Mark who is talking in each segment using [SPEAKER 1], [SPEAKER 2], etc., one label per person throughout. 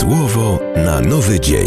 [SPEAKER 1] Słowo na nowy dzień.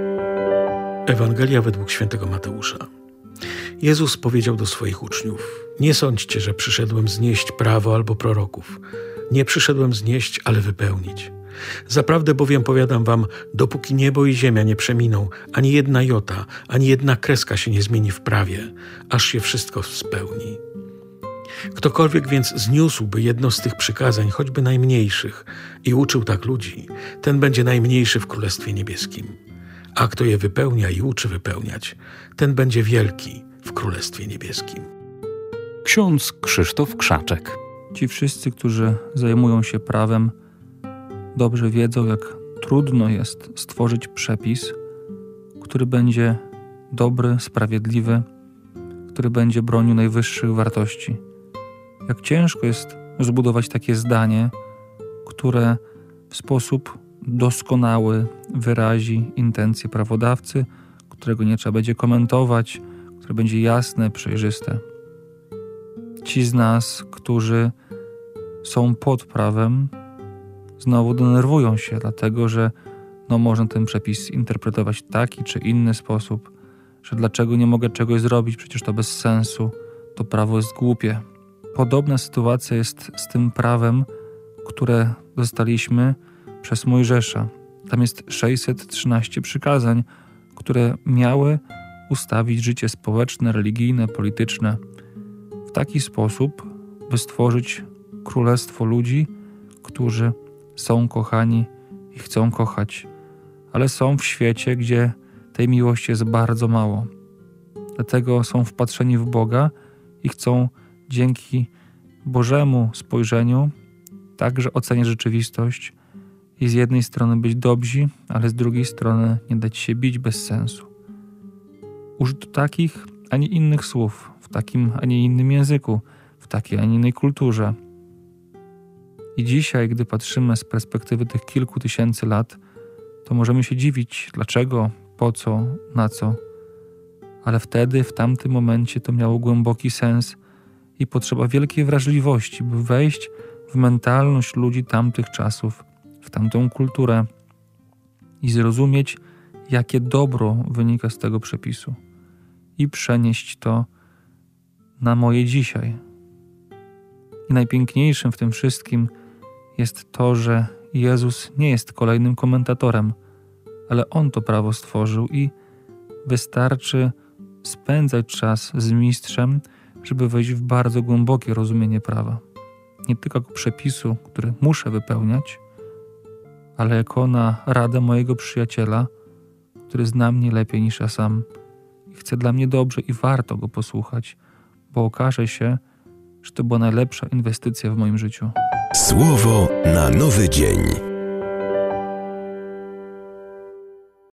[SPEAKER 2] Ewangelia według świętego Mateusza. Jezus powiedział do swoich uczniów: nie sądźcie, że przyszedłem znieść prawo albo proroków. Nie przyszedłem znieść, ale wypełnić. Zaprawdę bowiem powiadam wam, dopóki niebo i ziemia nie przeminą, ani jedna jota, ani jedna kreska się nie zmieni w prawie, aż się wszystko spełni. Ktokolwiek więc zniósłby jedno z tych przykazań, choćby najmniejszych, i uczył tak ludzi, ten będzie najmniejszy w Królestwie Niebieskim. A kto je wypełnia i uczy wypełniać, ten będzie wielki w Królestwie Niebieskim.
[SPEAKER 3] Ksiądz Krzysztof Krzaczek.
[SPEAKER 4] Ci wszyscy, którzy zajmują się prawem, dobrze wiedzą, jak trudno jest stworzyć przepis, który będzie dobry, sprawiedliwy, który będzie bronił najwyższych wartości. Jak ciężko jest zbudować takie zdanie, które w sposób doskonały wyrazi intencje prawodawcy, którego nie trzeba będzie komentować, które będzie jasne, przejrzyste. Ci z nas, którzy są pod prawem, znowu denerwują się, dlatego że można ten przepis interpretować w taki czy inny sposób, że dlaczego nie mogę czegoś zrobić, przecież to bez sensu, to prawo jest głupie. Podobna sytuacja jest z tym prawem, które dostaliśmy przez Mojżesza. Tam jest 613 przykazań, które miały ustawić życie społeczne, religijne, polityczne w taki sposób, by stworzyć królestwo ludzi, którzy są kochani i chcą kochać, ale są w świecie, gdzie tej miłości jest bardzo mało. Dlatego są wpatrzeni w Boga i chcą dzięki Bożemu spojrzeniu także oceniać rzeczywistość i z jednej strony być dobrzy, ale z drugiej strony nie dać się bić bez sensu. Użyto takich, a nie innych słów, w takim, a nie innym języku, w takiej, a nie innej kulturze. I dzisiaj, gdy patrzymy z perspektywy tych kilku tysięcy lat, to możemy się dziwić, dlaczego, po co, na co. Ale wtedy, w tamtym momencie to miało głęboki sens i potrzeba wielkiej wrażliwości, by wejść w mentalność ludzi tamtych czasów, w tamtą kulturę i zrozumieć, jakie dobro wynika z tego przepisu i przenieść to na moje dzisiaj. I najpiękniejszym w tym wszystkim jest to, że Jezus nie jest kolejnym komentatorem, ale On to prawo stworzył i wystarczy spędzać czas z mistrzem, żeby wejść w bardzo głębokie rozumienie prawa. Nie tylko jako przepisu, który muszę wypełniać, ale jako na radę mojego przyjaciela, który zna mnie lepiej niż ja sam i chce dla mnie dobrze i warto go posłuchać, bo okaże się, że to była najlepsza inwestycja w moim życiu.
[SPEAKER 1] Słowo na nowy dzień.